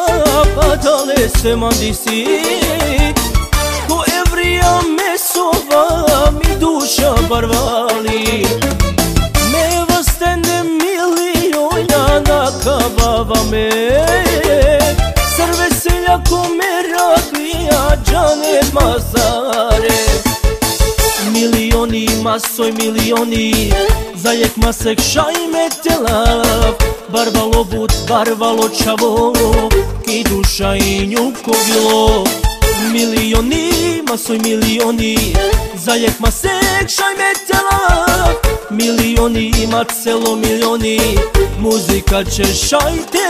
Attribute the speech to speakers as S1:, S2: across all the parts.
S1: πατάλε σε μαντισί Ko evria mesova mi duša barvali Me vastende miliona na kabava me Srve seljako me raklija džane mazare Milioni masoj milioni Zajek masek šajme telav Barvalo but, barvalo čavo Ki duša i njubko bilo Milioni, masoj milioni Zajek masek šajme telav Milioni ima celo milioni Muzika će šajte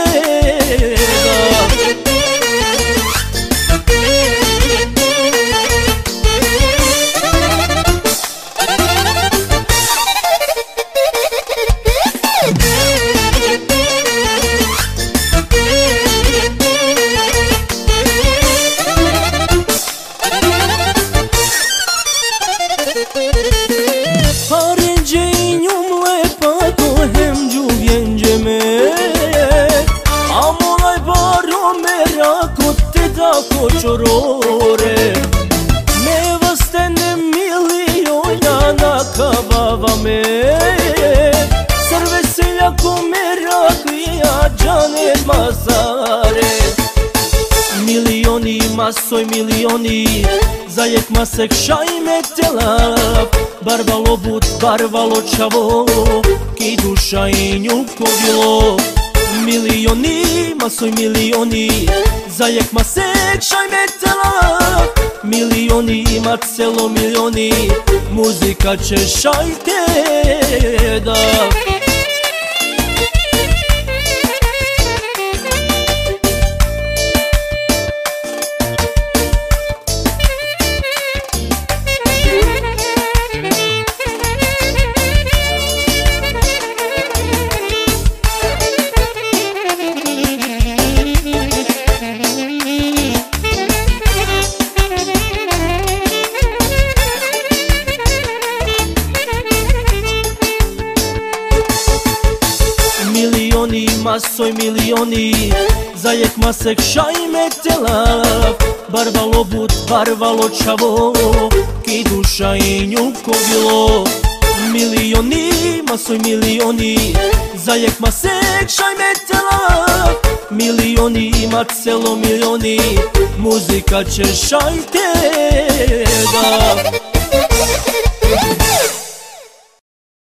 S1: Parenđe i njum lepa ko hemđu vjenđe me A molaj baro me rako te da ko čorore Me vastene miliona na kabava me Srve seljako me raklija džane mazare Milioni masoj milioni Zajek masek šajme telav Barvalo but, barvalo čavo Ki duša i njubko bilo Milioni, masoj milioni Zajek masek šajme telav Milioni ima celo milioni Muzika će šajte da Milioni, masoj milioni Zajek masek šajme telav Barvalo but, barvalo čavo Ki duša i njubko bilo Milioni, masoj milioni Zajek masek šajme telav Milioni ima celo milioni Muzika će šajte da